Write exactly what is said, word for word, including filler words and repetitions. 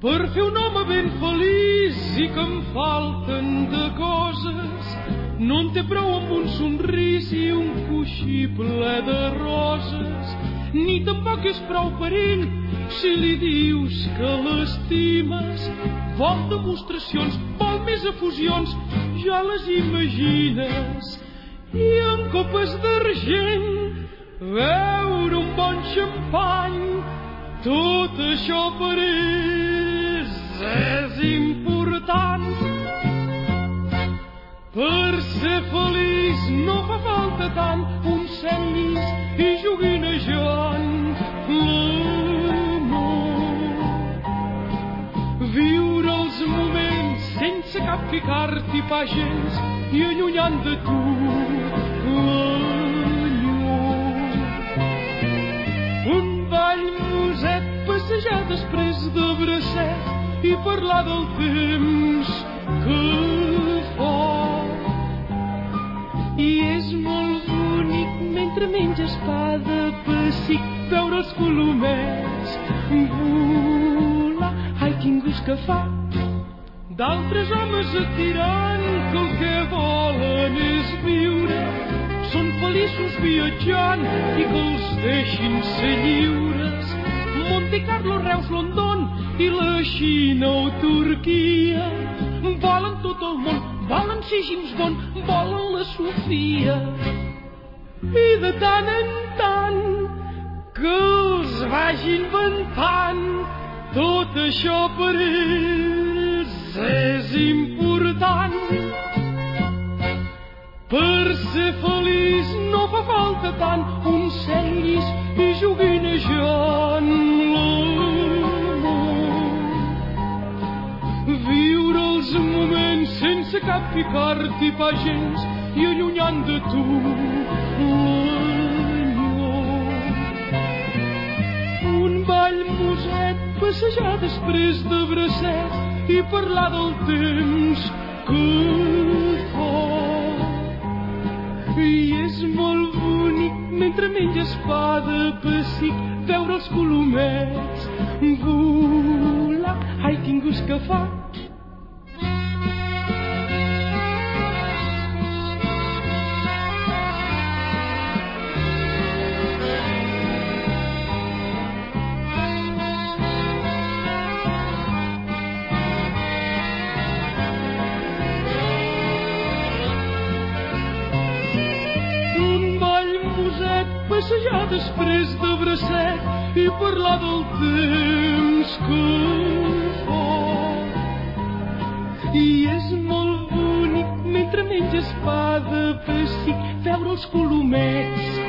per fer un home ben feliç i que em falten de coses. No en té prou amb un somrís i un coixí ple de roses, ni tampoc és prou per ell si li dius que l'estimes. Vol demostracions, vol més efusions, ja les imagines. I en copes d'argent beure un bon xampany, tot això per ells és important. Per ser feliç no fa falta tant un cel llis i joguinejant l'amor. Viure els moments sense cap ficar-t'hi pa gens i allunyant de tu l'enyor. Un ball muset, passejar després de bracet i parlar del temps que fa. I és molt bonic mentre menges pa de pessic veure els colomets volar. Ai, quin gust que fa! D'altres homes et diran que el que volen és viure, són feliços viatjant i que els deixin ser lliures. Monte Carlo, Reus, London i la Xina o Turquia volen tot el món, volen ser James Bond, volen la Sofia. I de tant en tant que els vagin ventant, tot això per ells és important. Per ser feliç no fa falta tant un cel llis i joguinejant l'amor. Viure els moments sense cap ficar-t'hi pa gens i allunyant de tu l'enyor. Un ball muset, passejar després de bracet i parlar del temps que fa. I és molt bonic mentre menges pa de pessic veure els colomets volar. Ai, quin gust que fa! Passejar després de bracet i parlar del temps que fa. I és molt bonic mentre menges pa de pessic veure els colomets